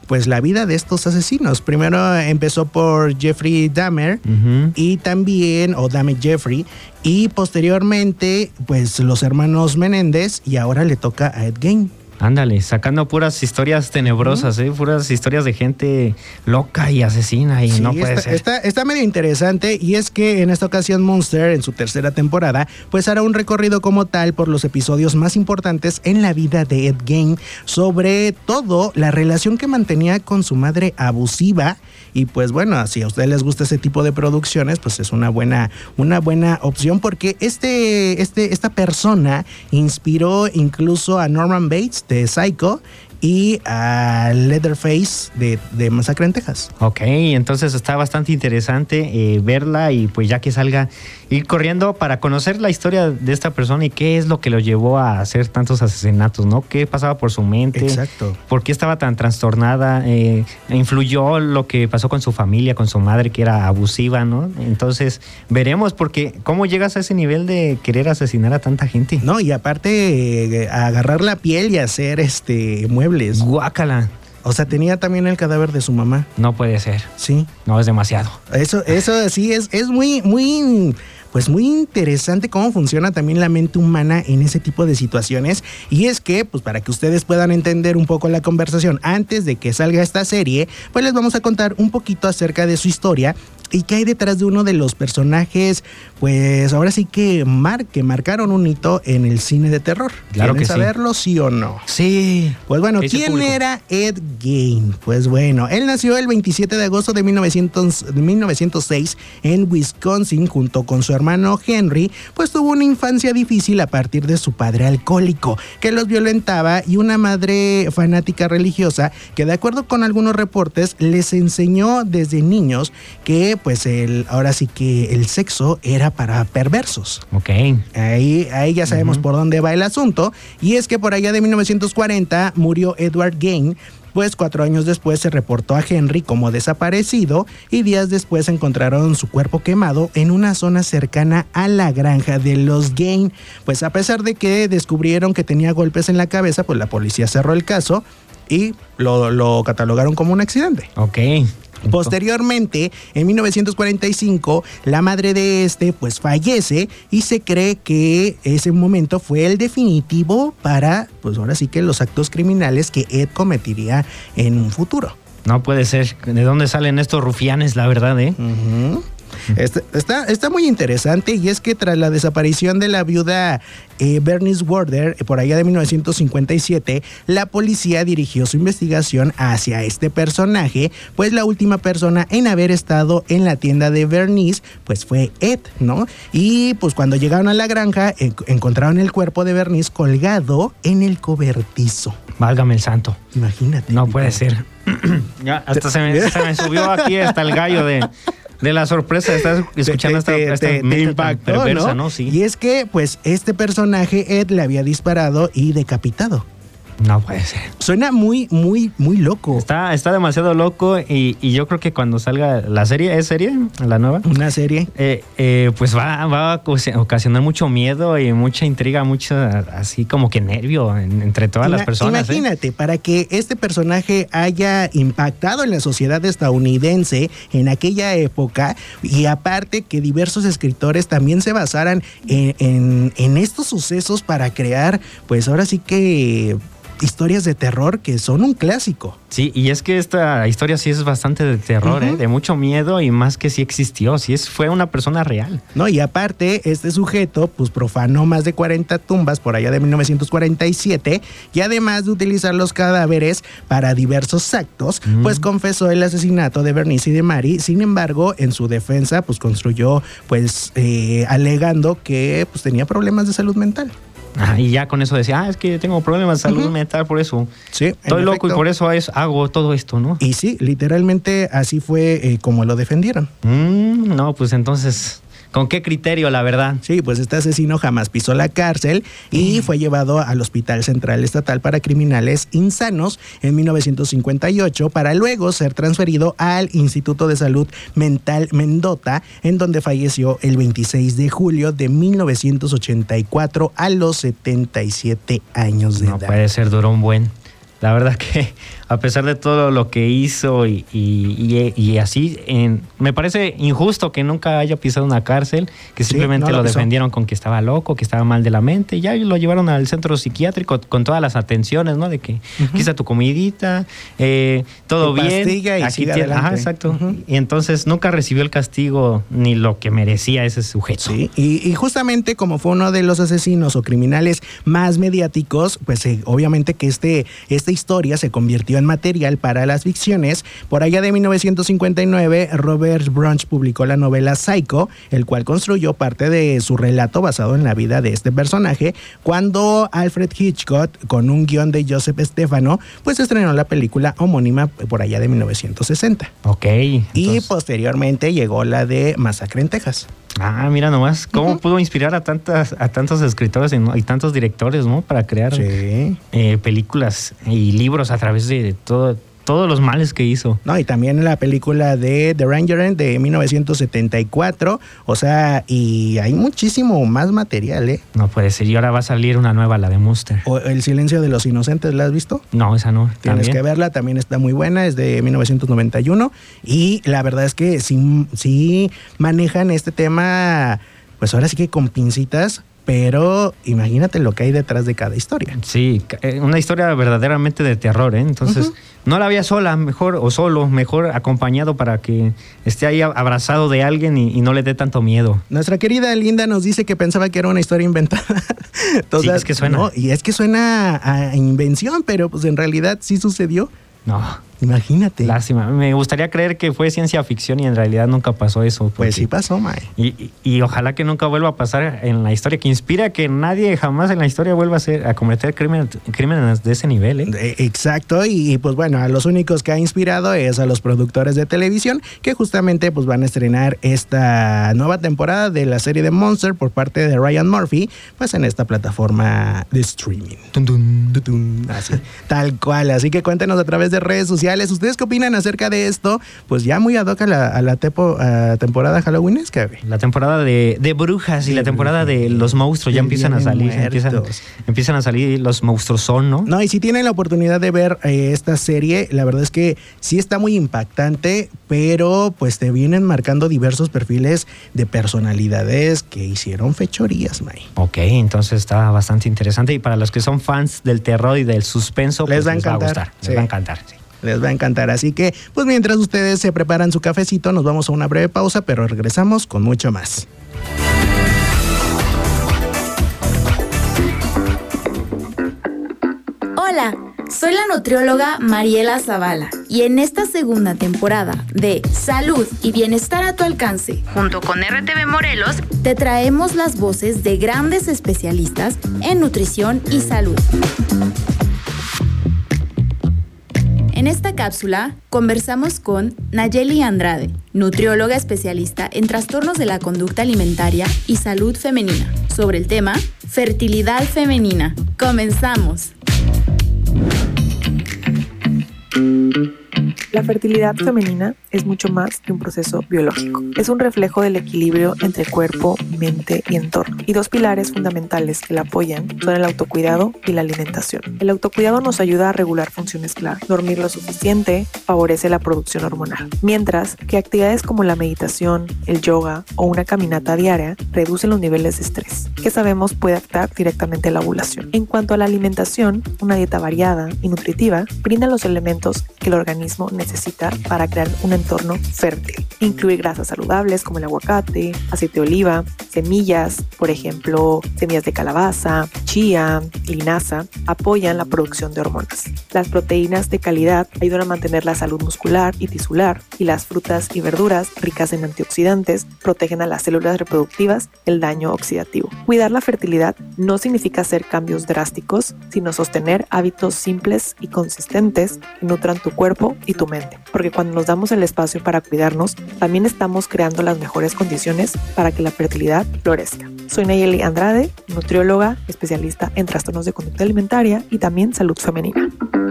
pues la vida de estos asesinos. Primero empezó por Jeffrey Dahmer uh-huh. y también, o Dahmer Jeffrey, y posteriormente pues los hermanos Menéndez, y ahora le toca a Ed Gein. Ándale, sacando puras historias tenebrosas, ¿eh? Puras historias de gente loca y asesina y sí, no puede está, ser. Está, está medio interesante, y es que en esta ocasión Monster, en su tercera temporada, pues hará un recorrido como tal por los episodios más importantes en la vida de Ed Gein, sobre todo la relación que mantenía con su madre abusiva. Y pues bueno, si a ustedes les gusta ese tipo de producciones, pues es una buena, una buena opción, porque este, este, esta persona inspiró incluso a Norman Bates de Psycho y a Leatherface de, de Masacre en Texas. Ok, entonces está bastante interesante eh, verla, y pues ya que salga, ir corriendo para conocer la historia de esta persona y qué es lo que lo llevó a hacer tantos asesinatos, ¿no? ¿Qué pasaba por su mente? Exacto. ¿Por qué estaba tan trastornada? Eh, ¿Influyó lo que pasó con su familia, con su madre, que era abusiva, ¿no? Entonces veremos, porque ¿cómo llegas a ese nivel de querer asesinar a tanta gente? No, y aparte eh, agarrar la piel y hacer este muebles. Guácala. O sea, tenía también el cadáver de su mamá. No puede ser. Sí. No, es demasiado. Eso, eso sí es, es muy, muy, pues muy interesante cómo funciona también la mente humana en ese tipo de situaciones. Y es que, pues para que ustedes puedan entender un poco la conversación antes de que salga esta serie, pues les vamos a contar un poquito acerca de su historia y qué hay detrás de uno de los personajes, pues ahora sí que, mar, que marcaron un hito en el cine de terror. Claro que sí. ¿Quieren saberlo, sí o no? Sí. Pues bueno, Ese ¿quién público. era Ed Gein? Pues bueno, él nació el veintisiete de agosto de mil novecientos seis en Wisconsin junto con su hermano Henry, pues tuvo una infancia difícil a partir de su padre alcohólico, que los violentaba, y una madre fanática religiosa que, de acuerdo con algunos reportes, les enseñó desde niños que pues el, ahora sí que el sexo era para perversos. Ok. Ahí, ahí ya sabemos uh-huh. por dónde va el asunto, y es que por allá de mil novecientos cuarenta murió Edward Gein. Pues cuatro años después se reportó a Henry como desaparecido, y días después encontraron su cuerpo quemado en una zona cercana a la granja de los Gein. Pues a pesar de que descubrieron que tenía golpes en la cabeza, pues la policía cerró el caso y lo, lo catalogaron como un accidente. Ok. Posteriormente, en mil novecientos cuarenta y cinco, la madre de este pues fallece, y se cree que ese momento fue el definitivo para, pues ahora sí que los actos criminales que Ed cometería en un futuro. No puede ser. ¿De dónde salen estos rufianes, la verdad, eh? Uh-huh. Está, está, está muy interesante, y es que tras la desaparición de la viuda eh, Bernice Warder, eh, por allá de mil novecientos cincuenta y siete, la policía dirigió su investigación hacia este personaje, pues la última persona en haber estado en la tienda de Bernice pues fue Ed, ¿no? Y pues cuando llegaron a la granja en, encontraron el cuerpo de Bernice colgado en el cobertizo. Válgame el santo. Imagínate. No puede ser. Ya, hasta se me, se me subió aquí hasta el gallo de... De la sorpresa de estar escuchando esta, te, esta te, te mente impactó, tan perversa, ¿no? ¿no? Sí. Y es que, pues, este personaje, Ed, le había disparado y decapitado. No puede ser. Suena muy, muy, muy loco. Está, está demasiado loco, y, y yo creo que cuando salga la serie, ¿es serie? ¿La nueva? Una serie. Eh, eh, pues va, va a ocasionar mucho miedo y mucha intriga, mucho así como que nervio en, entre todas Ima- las personas. Imagínate, ¿eh? para que este personaje haya impactado en la sociedad estadounidense en aquella época, y aparte que diversos escritores también se basaran en, en, en estos sucesos para crear, pues ahora sí que... historias de terror que son un clásico. Sí, y es que esta historia sí es bastante de terror, uh-huh. ¿eh? De mucho miedo, y más que sí existió, sí es, fue una persona real. No, y aparte, este sujeto pues profanó más de cuarenta tumbas por allá de mil novecientos cuarenta y siete, y además de utilizar los cadáveres para diversos actos, uh-huh. pues confesó el asesinato de Bernice y de Mary. Sin embargo, en su defensa, pues construyó, pues eh, alegando que pues tenía problemas de salud mental. Ajá, y ya con eso decía, ah, es que tengo problemas de salud uh-huh. mental, por eso. Sí, estoy loco, y por eso es, hago todo esto, ¿no? Y sí, literalmente así fue eh, como lo defendieron. Mm, no, pues entonces... ¿Con qué criterio, la verdad? Sí, pues este asesino jamás pisó la cárcel y fue llevado al Hospital Central Estatal para Criminales Insanos en mil novecientos cincuenta y ocho, para luego ser transferido al Instituto de Salud Mental Mendota, en donde falleció el veintiséis de julio de mil novecientos ochenta y cuatro a los setenta y siete años de no edad. No puede ser, duró un buen... La verdad que a pesar de todo lo que hizo y, y, y, y así, en, me parece injusto que nunca haya pisado una cárcel, que simplemente sí, no lo, lo defendieron con que estaba loco, que estaba mal de la mente, y ya lo llevaron al centro psiquiátrico con todas las atenciones, ¿no? De que uh-huh. aquí está tu comidita, eh, todo tu bien, pastilla y aquí sigue tiene, adelante. ajá, exacto. Uh-huh. Y entonces nunca recibió el castigo ni lo que merecía ese sujeto. Sí, y, y justamente como fue uno de los asesinos o criminales más mediáticos, pues eh, obviamente que este, esta historia se convirtió en material para las ficciones. Por allá de mil novecientos cincuenta y nueve, Robert Brunch publicó la novela Psycho, el cual construyó parte de su relato basado en la vida de este personaje, cuando Alfred Hitchcock, con un guión de Joseph Stefano, pues estrenó la película homónima por allá de mil novecientos sesenta. Ok. Entonces... Y Entonces... posteriormente llegó la de Masacre en Texas. Ah, mira nomás, cómo uh-huh. pudo inspirar a tantas, a tantos escritores y, y tantos directores, ¿no? Para crear sí. eh, películas y libros a través de todo, todos los males que hizo. No, y también la película de The Ranger de mil novecientos setenta y cuatro, o sea, y hay muchísimo más material, ¿eh? No puede ser, y ahora va a salir una nueva, la de Monster. O El silencio de los inocentes, ¿la has visto? No, esa no. Tienes ¿también? que verla, también está muy buena, es de mil novecientos noventa y uno, y la verdad es que sí, sí manejan este tema, pues ahora sí que con pincitas, pero imagínate lo que hay detrás de cada historia. Sí, una historia verdaderamente de terror, ¿eh? Entonces, uh-huh. no la veas sola, mejor, o solo, mejor acompañado para que esté ahí abrazado de alguien y, y no le dé tanto miedo. Nuestra querida Linda nos dice que pensaba que era una historia inventada. Entonces, sí, es que suena. No, y es que suena a invención, pero pues en realidad sí sucedió. No. Imagínate. Lástima. Me gustaría creer que fue ciencia ficción y en realidad nunca pasó eso. Porque... Pues sí pasó, Mae. Y, y, y ojalá que nunca vuelva a pasar en la historia, que inspira a que nadie jamás en la historia vuelva a, ser, a cometer crímenes, crímenes de ese nivel, ¿eh? Exacto, y pues bueno, a los únicos que ha inspirado es a los productores de televisión, que justamente pues van a estrenar esta nueva temporada de la serie de Monster por parte de Ryan Murphy, pues en esta plataforma de streaming. Dun, dun, dun, dun. Así, tal cual. Así que cuéntenos a través de redes sociales. ¿Ustedes qué opinan acerca de esto? Pues ya muy ad hoc a la, a la tepo, a temporada halloweenesca. La temporada de, de brujas y sí, la temporada de los monstruos ya empiezan a salir. Empiezan, empiezan a salir los monstruos son, ¿no? No, y si tienen la oportunidad de ver eh, esta serie, la verdad es que sí está muy impactante, pero pues te vienen marcando diversos perfiles de personalidades que hicieron fechorías, May. Ok, entonces está bastante interesante. Y para los que son fans del terror y del suspenso, les, pues va, a les va a gustar. Sí. Les va a encantar, sí. Les va a encantar. Así que, pues mientras ustedes se preparan su cafecito, nos vamos a una breve pausa, pero regresamos con mucho más. Hola, soy la nutrióloga Mariela Zavala y en esta segunda temporada de Salud y Bienestar a tu Alcance, junto con R T V Morelos, te traemos las voces de grandes especialistas en nutrición y salud. En esta cápsula conversamos con Nayeli Andrade, nutrióloga especialista en trastornos de la conducta alimentaria y salud femenina, sobre el tema fertilidad femenina. ¡Comenzamos! La fertilidad femenina es mucho más que un proceso biológico. Es un reflejo del equilibrio entre cuerpo, mente y entorno. Y dos pilares fundamentales que la apoyan son el autocuidado y la alimentación. El autocuidado nos ayuda a regular funciones clave. Dormir lo suficiente favorece la producción hormonal. Mientras que actividades como la meditación, el yoga o una caminata diaria reducen los niveles de estrés, que sabemos puede afectar directamente a la ovulación. En cuanto a la alimentación, una dieta variada y nutritiva brinda los elementos que el organismo necesita para crear un entorno fértil. Incluir grasas saludables como el aguacate, aceite de oliva, semillas, por ejemplo, semillas de calabaza, chía, linaza, apoyan la producción de hormonas. Las proteínas de calidad ayudan a mantener la salud muscular y tisular, y las frutas y verduras ricas en antioxidantes protegen a las células reproductivas del daño oxidativo. Cuidar la fertilidad no significa hacer cambios drásticos, sino sostener hábitos simples y consistentes que nutran tu cuerpo y tu mente, porque cuando nos damos el espacio para cuidarnos, también estamos creando las mejores condiciones para que la fertilidad florezca. Soy Nayeli Andrade, nutrióloga, especialista en trastornos de conducta alimentaria y también salud femenina.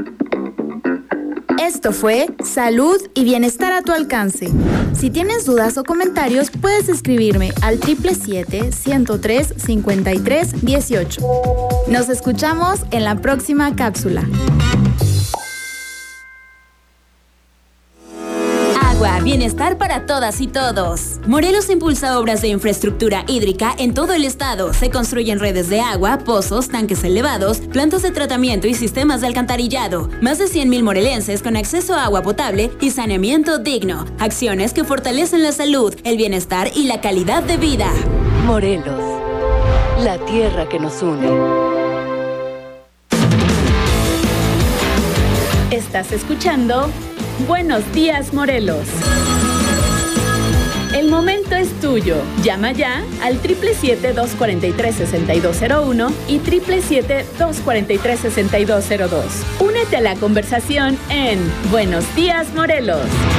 Esto fue Salud y Bienestar a tu Alcance. Si tienes dudas o comentarios, puedes escribirme al siete siete siete, ciento tres, cincuenta y tres, dieciocho. Nos escuchamos en la próxima cápsula. bienestar para todas y todos. Morelos impulsa obras de infraestructura hídrica en todo el estado. Se construyen redes de agua, pozos, tanques elevados, plantas de tratamiento y sistemas de alcantarillado. Más de cien mil morelenses con acceso a agua potable y saneamiento digno. Acciones que fortalecen la salud, el bienestar y la calidad de vida. Morelos, la tierra que nos une. Estás escuchando Buenos Días, Morelos. El momento es tuyo. Llama ya al siete siete siete, dos cuatro tres, seis dos cero uno y siete siete siete, dos cuatro tres, seis dos cero dos. Únete a la conversación en Buenos Días, Morelos.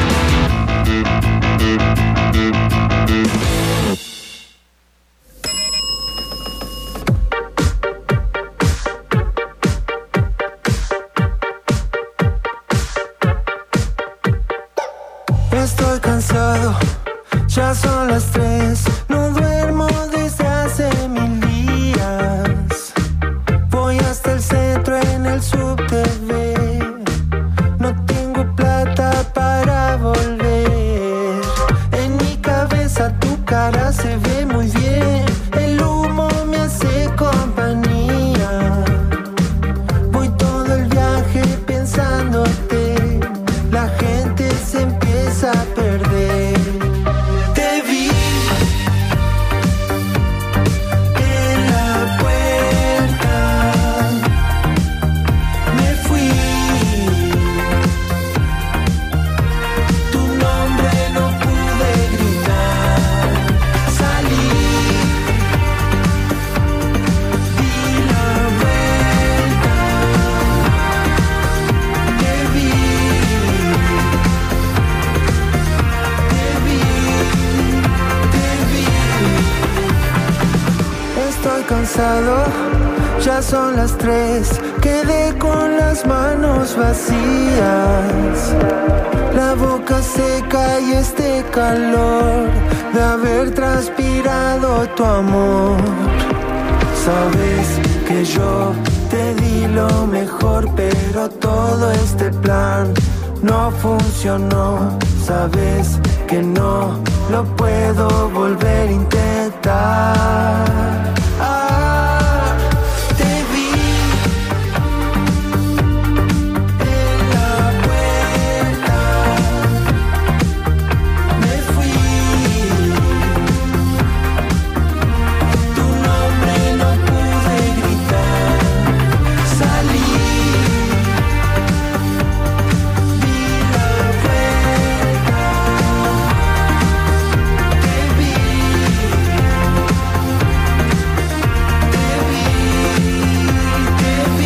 Estoy cansado, ya son las tres, no duermo desde hace mil días. Voy hasta el centro en el subte, no tengo plata para volver. En mi cabeza tu cara se ve muy bien, el humo me hace compañía. Voy todo el viaje pensándote, la gente se empieza a perder. Te vi en la puerta, me fui. Tu nombre no pude gritar. Salí, di la vuelta. Te vi. Estoy cansado, ya son las tres, quedé con las manos vacías, la boca seca y este calor de haber transpirado tu amor. Sabes que yo te di lo mejor, pero todo este plan no funcionó. Sabes que no lo puedo volver a intentar. Ah, te vi en la puerta, me fui. Tu nombre no pude gritar. Salí, di la vuelta. Te vi, te vi, te vi.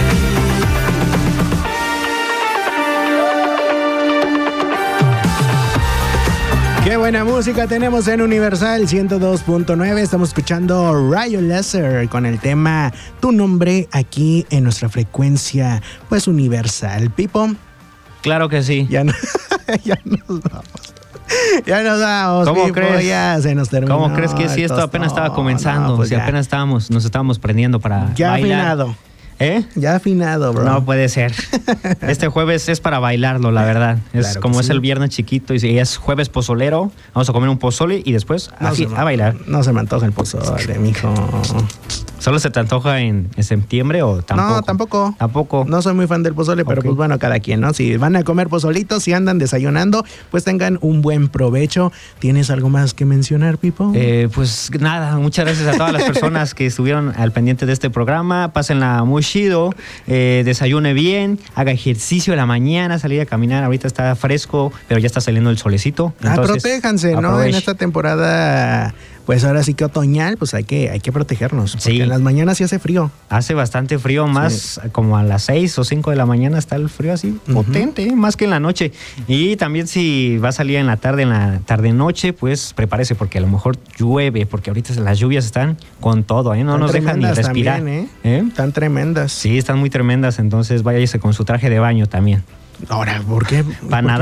Qué buena música tenemos en Universal ciento dos punto nueve. Estamos escuchando Rayo Láser con el tema Tu Nombre aquí en nuestra frecuencia pues universal. Pipo, Claro que sí. ya, no, ya nos vamos. Ya nos vamos. ¿Cómo Pipo, crees? Ya se nos terminó. ¿Cómo crees que si esto el apenas tostón? estaba comenzando? No, pues si ya. apenas estábamos, nos estábamos prendiendo para Ya bailar. afinado. ¿Eh? Ya afinado, bro. No puede ser. Este jueves es para bailarlo, la verdad. Es Claro que como es sí. el viernes chiquito y es jueves pozolero. Vamos a comer un pozole y después a, No fi- se me- a bailar. No se me antoja el pozole, mijo. ¿Solo se te antoja en, en septiembre o tampoco? No, tampoco. Tampoco. No soy muy fan del pozole, pero Ok. pues bueno, cada quien, ¿no? Si van a comer pozolitos, si andan desayunando, pues tengan un buen provecho. ¿Tienes algo más que mencionar, Pipo? Eh, pues nada, muchas gracias a todas las personas que estuvieron al pendiente de este programa. Pásenla muy chido, eh, desayune bien, haga ejercicio en la mañana, salir a caminar. Ahorita está fresco, pero ya está saliendo el solecito. Ah, Entonces, protéjanse, ¿no? En aproveche. esta temporada, pues ahora sí que otoñal, pues hay que, hay que protegernos. Porque Sí. en las mañanas sí hace frío. Hace bastante frío, más como a las seis o cinco de la mañana está el frío así potente, ¿eh? Más que en la noche. Y también si va a salir en la tarde, en la tarde-noche, pues prepárese porque a lo mejor llueve, porque ahorita las lluvias están con todo, ¿eh? No Están nos dejan ni tremendas respirar. también, ¿eh? Están tremendas. Sí, están muy tremendas, entonces váyase con su traje de baño también. Ahora, ¿por qué? Para ¿Por nadar. qué?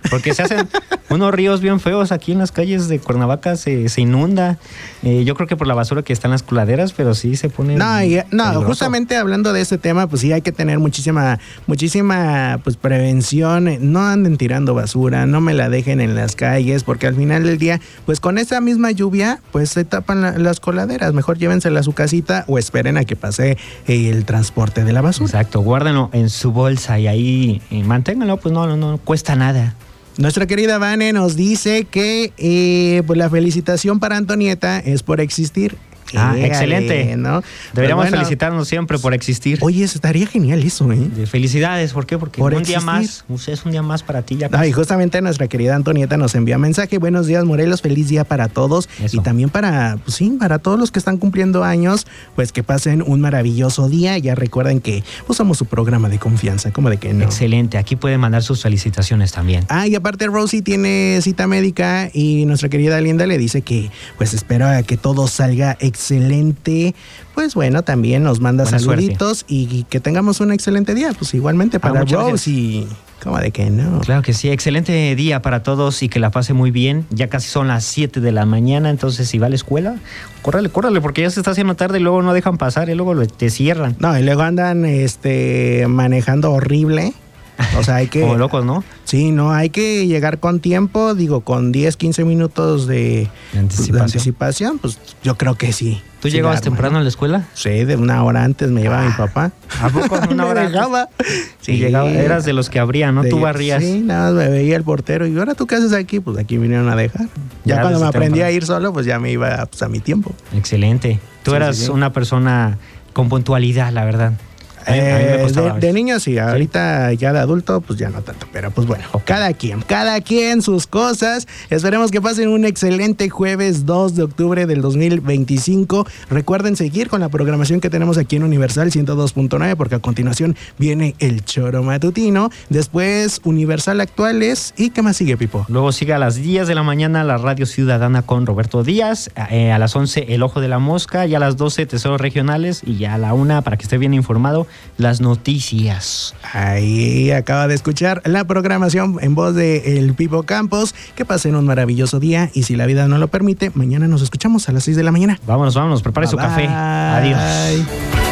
Porque se hacen unos ríos bien feos aquí en las calles de Cuernavaca, se, se inunda. Eh, yo creo que por la basura que está en las coladeras, pero sí se pone. No, y, no, peligroso. justamente hablando de este tema, pues sí hay que tener muchísima, muchísima pues prevención. No anden tirando basura, no me la dejen en las calles, porque al final del día, pues con esa misma lluvia, pues se tapan la- las coladeras. Mejor llévensela a su casita o esperen a que pase el transporte de la basura. Exacto, guárdenlo en su bolsa y ahí eh, manténganlo, pues no, no, no cuesta nada. Nuestra querida Vane nos dice que eh, pues la felicitación para Antonieta es por existir. Ah, Égale, excelente. ¿no? Deberíamos Pues bueno, felicitarnos siempre por existir. Oye, eso estaría genial eso, ¿eh? De felicidades, ¿por qué? Porque Por un día existir. más, pues, es un día más para ti ya. No, y justamente nuestra querida Antonieta nos envía mensaje. Buenos días, Morelos, feliz día para todos. Eso. Y también para, pues sí, para todos los que están cumpliendo años, pues que pasen un maravilloso día. Ya recuerden que pues, somos su programa de confianza, como de que no. Excelente, aquí pueden mandar sus felicitaciones también. Ah, y aparte Rosie tiene cita médica y nuestra querida Linda le dice que pues espera que todo salga excelente. Pues bueno, también nos manda Buena saluditos y, y que tengamos un excelente día. Pues igualmente para Ah, muchas Rosie. ¿Cómo de que no? Claro que sí, excelente día para todos y que la pase muy bien. Ya casi son las siete de la mañana, entonces si va a la escuela, córrale, córrale, porque ya se está haciendo tarde y luego no dejan pasar y luego lo- te cierran. No, y luego andan este manejando horrible. O sea, hay que. Como locos, ¿no? Sí, no, hay que llegar con tiempo, digo, con diez, quince minutos de, De anticipación. de anticipación, pues yo creo que sí. ¿Tú Sí llegabas la arma, temprano ¿no? a la escuela? Sí, de una hora antes me llevaba mi papá. ¿A poco? Una Me hora antes. dejaba. Sí, llegaba, eras de los que abrían, ¿no? De- Tú barrías. Sí, nada más me veía el portero y ahora tú qué haces aquí, pues aquí vinieron a dejar. Ya, Ya cuando me desde aprendí temprano. a ir solo, pues ya me iba pues, a mi tiempo. Excelente. Tú Sí, eras sí, sí. una persona con puntualidad, la verdad. A mí- a mí me Eh, costaba de, a de veces. niño sí, ahorita ya de adulto pues ya no tanto, pero pues bueno, cada quien, cada quien sus cosas. Esperemos que pasen un excelente jueves dos de octubre del dos mil veinticinco. Recuerden seguir con la programación que tenemos aquí en Universal ciento dos punto nueve porque a continuación viene el Choro Matutino, después Universal Actuales y ¿qué más sigue, Pipo? Luego sigue a las diez de la mañana la Radio Ciudadana con Roberto Díaz, eh, a las once El Ojo de la Mosca, y a las doce Tesoros Regionales, y ya a la una, para que esté bien informado, las noticias. Ahí acaba de escuchar la programación en voz de el Pipo Campos. Que pasen un maravilloso día y si la vida no lo permite, mañana nos escuchamos a las seis de la mañana. Vámonos, vámonos, prepare su Bye, café. bye. Adiós.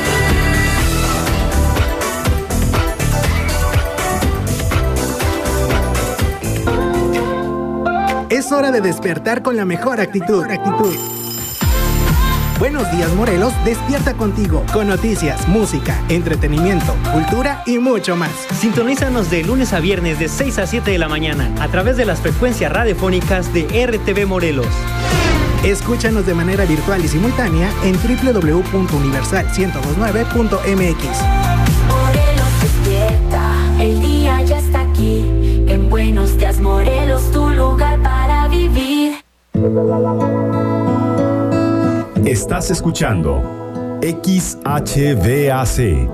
Es hora de despertar con la mejor actitud. actitud. Buenos días, Morelos, despierta contigo con noticias, música, entretenimiento, cultura y mucho más. Sintonízanos de lunes a viernes de seis a siete de la mañana a través de las frecuencias radiofónicas de R T V Morelos. Escúchanos de manera virtual y simultánea en doble u doble u doble u punto universal ciento veintinueve punto m x. Morelos despierta, el día ya está aquí. En Buenos Días Morelos, tu lugar para vivir. Estás escuchando X H V A C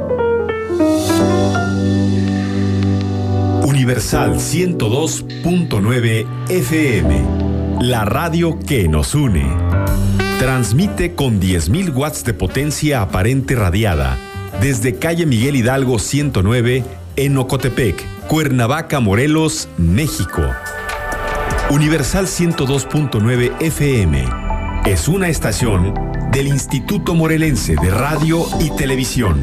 Universal ciento dos punto nueve F M, la radio que nos une. Transmite con diez mil watts de potencia aparente radiada desde calle Miguel Hidalgo ciento nueve en Ocotepec, Cuernavaca, Morelos, México. Universal ciento dos punto nueve F M es una estación del Instituto Morelense de Radio y Televisión.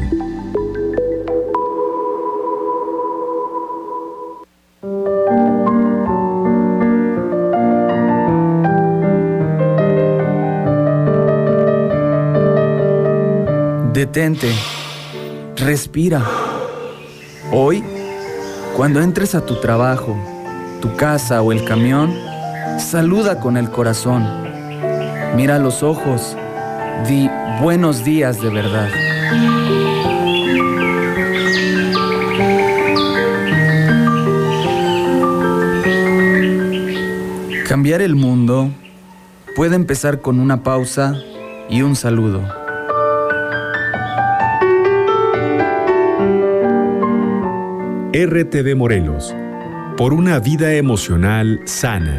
Detente, respira. Hoy, cuando entres a tu trabajo, tu casa o el camión, saluda con el corazón. Mira a los ojos, di buenos días de verdad. Cambiar el mundo puede empezar con una pausa y un saludo. R T V Morelos, por una vida emocional sana.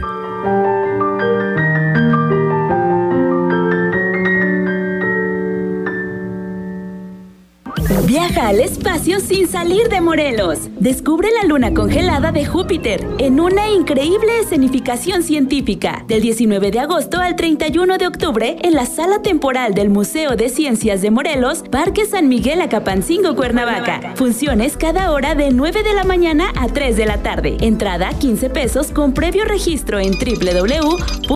Viaja Viaja al espacio sin salir de Morelos. Descubre la luna congelada de Júpiter en una increíble escenificación científica. Del diecinueve de agosto al treinta y uno de octubre en la sala temporal del Museo de Ciencias de Morelos, Parque San Miguel Acapancingo, Cuernavaca. Funciones cada hora de nueve de la mañana a tres de la tarde. Entrada quince pesos con previo registro en doble u doble u doble u punto